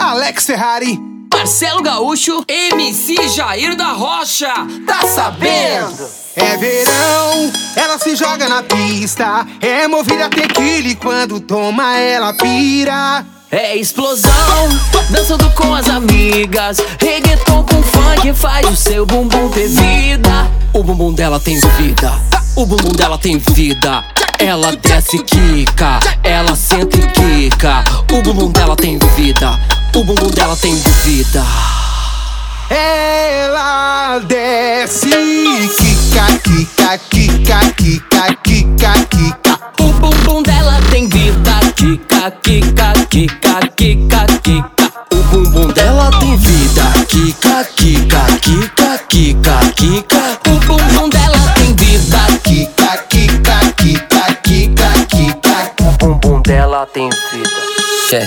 Alex Ferrari, Marcelo Gaúcho, MC Jair da Rocha. Tá sabendo? é verão, ela se joga na pista. É movida tequila e quando toma ela pira. É explosão, dançando com as amigas. Reggaeton com funk faz o seu bumbum ter vida. O bumbum dela tem vida, o bumbum dela tem vida. Ela desce e quica, ela senta e quica. O bumbum dela tem vida, o bumbum dela tem vida. Ela desce, quica, quica, quica, quica, quica, quica. O bumbum dela tem vida, quica, quica, quica, quica, quica. O bumbum dela tem vida, quica, quica, quica, quica, quica. O bumbum dela tem vida, Quica, quica, quica, quica, quica. o bumbum dela tem vida. Quer?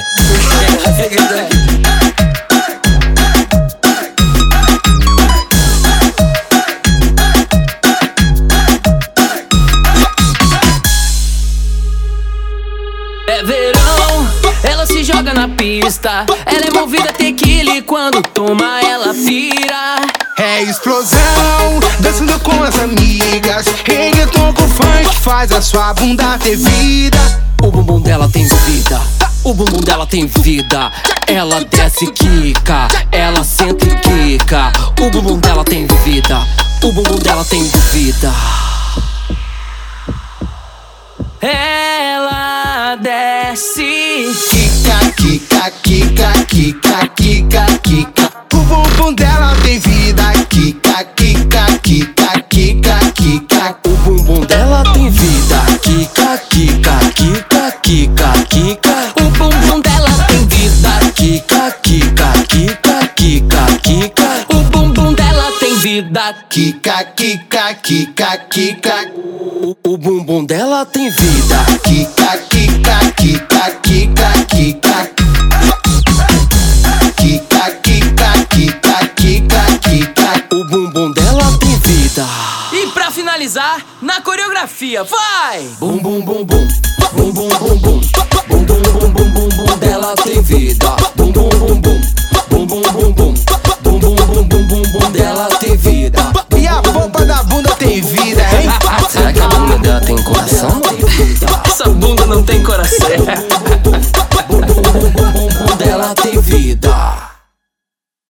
É verão, ela se joga na pista. Ela é movida tequila e quando toma ela pira. É explosão, dançando com as amigas. Reggaeton com funk faz a sua bunda ter vida. O bumbum dela tem vida, o bumbum dela tem vida. Ela desce e quica, ela senta e quica. O bumbum dela tem vida, o bumbum dela tem vida. Ela desce, Quica, quica, quica, quica, quica, quica. O bumbum dela tem vida. Quica, quica, quica, quica, quica. o bumbum dela tem vida. Quica, quica, quica, quica, quica. O bumbum dela tem vida. Quica, quica, quica, quica, quica. O bumbum dela tem vida. Quica, quica, quica, quica. O bumbum dela tem vida. Quica, quica, quica, quica, quica. Quica, quica, quica, quica, quica. O bumbum dela tem vida. E pra finalizar, na coreografia, vai! Bum bum bum bum, bum bum bum bum, bum bum bum bum bum bum dela tem vida. Bum bum bum bum, bum bum bum bum, bum bum bum bum bum bum dela tem vida. E a pompa da bunda tem vida, hein? Será que a bunda dela tem coração? Essa bunda não tem coração.